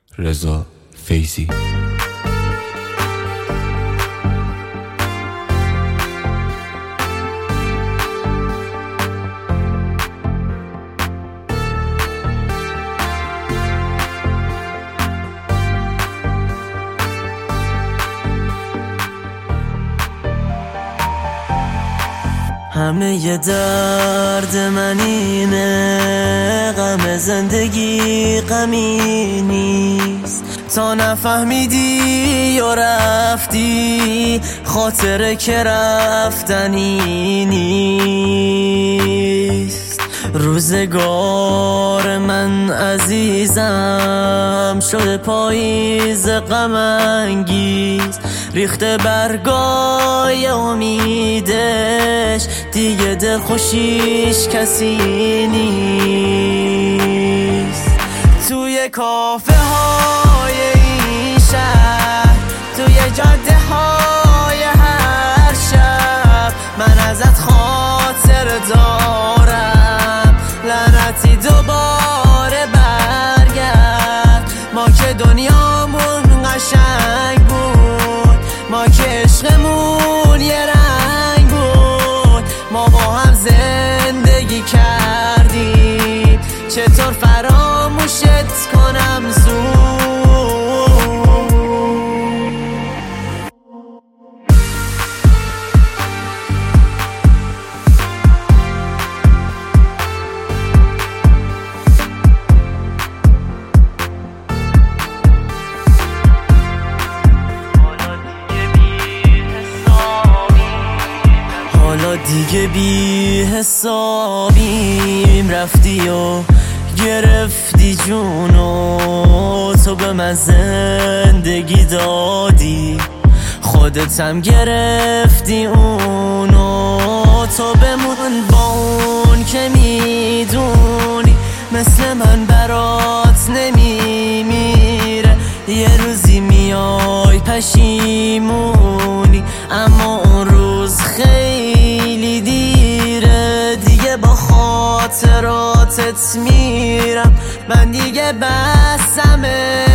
رضا فیضی. همه ی درد من اینه، غم زندگی غمی نیست. تا نفهمیدی و رفتی، خاطره که رفتنی نیست. روزگار من عزیزم شده پاییز غم انگیز، ریخته برگای امیدش، دیگه دل خوشیش کسی نیست. توی کافه های این شهر، توی جاده های هر شب، من ازت خاطر دارم. لعنتی دوباره برگرد، ما که دنیامون قشنگ بود، ما که عشقمون یه رنگ بود، ما با هم زندگی کردیم، چطور فراموشت کنم زود. حالا دیگه بی حسابیم، رفتی و گرفتی جونو، تو به من زندگی دادی، خودت هم گرفتی اونو. تو بمون با اون که میدونی مثل من برات نمیمیره، یه روزی میای پشیمونی، اما اون روز خیلی دیره. دیگه با خاطراتت میرم، من دیگه بسمه،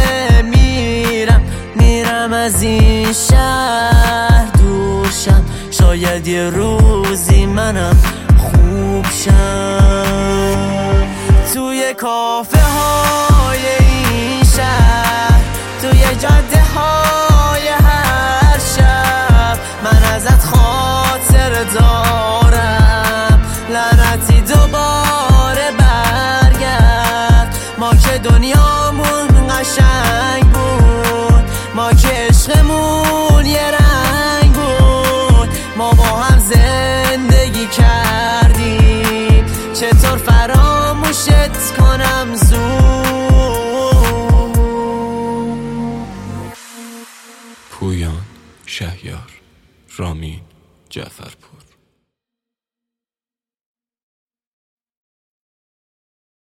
میرم از این شهر دورشم، شاید یه روزی منم خوب شم. توی کافه های این شهر، توی جاده های هر شب، من ازت خاطر دارم. لعنتی دوباره برگرد، ما که دنیامون قشنگ بود، ما که عشقمون یه رنگ بود، ما با هم زندگی کردیم، چطور فراموشت کنم زود. پویان شهیار، رامین جعفرپور.